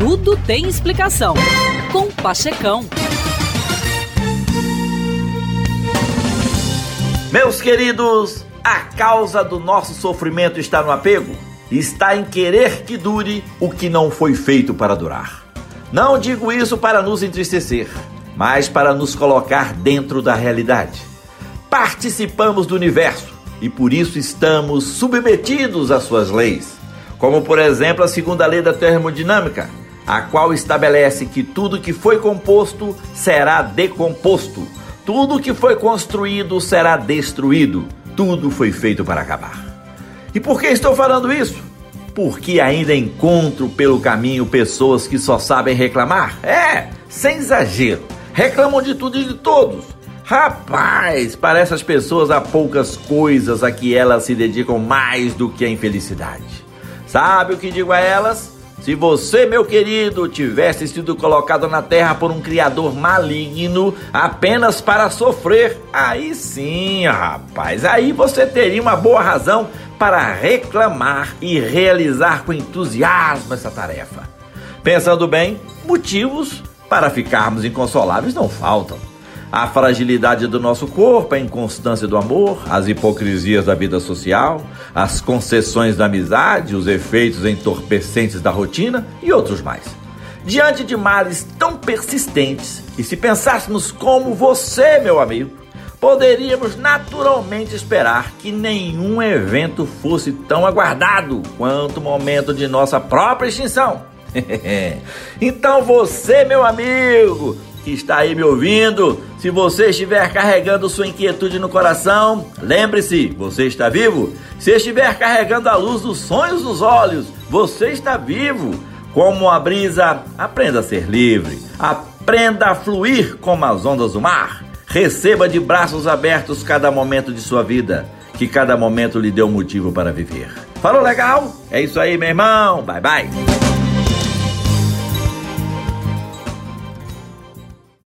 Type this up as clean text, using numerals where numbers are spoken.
Tudo tem explicação. Com Pachecão. Meus queridos, a causa do nosso sofrimento está no apego? Está em querer que dure o que não foi feito para durar. Não digo isso para nos entristecer, mas para nos colocar dentro da realidade. Participamos do universo e por isso estamos submetidos às suas leis. Como, por exemplo, a segunda lei da termodinâmica, a qual estabelece que tudo que foi composto será decomposto. Tudo que foi construído será destruído. Tudo foi feito para acabar. E por que estou falando isso? Porque ainda encontro pelo caminho pessoas que só sabem reclamar. Sem exagero. Reclamam de tudo e de todos. Rapaz, para essas pessoas há poucas coisas a que elas se dedicam mais do que a infelicidade. Sabe o que digo a elas? Se você, meu querido, tivesse sido colocado na terra por um criador maligno apenas para sofrer, aí sim, rapaz, aí você teria uma boa razão para reclamar e realizar com entusiasmo essa tarefa. Pensando bem, motivos para ficarmos inconsoláveis não faltam. A fragilidade do nosso corpo, a inconstância do amor, as hipocrisias da vida social, as concessões da amizade, os efeitos entorpecentes da rotina e outros mais. Diante de males tão persistentes, e se pensássemos como você, meu amigo, poderíamos naturalmente esperar que nenhum evento fosse tão aguardado quanto o momento de nossa própria extinção. Então você, meu amigo, que está aí me ouvindo, se você estiver carregando sua inquietude no coração, lembre-se, você está vivo. Se estiver carregando a luz dos sonhos nos olhos, você está vivo. Como a brisa, aprenda a ser livre, aprenda a fluir como as ondas do mar. Receba de braços abertos cada momento de sua vida, que cada momento lhe dê um motivo para viver. Falou legal? É isso aí, meu irmão. Bye, bye.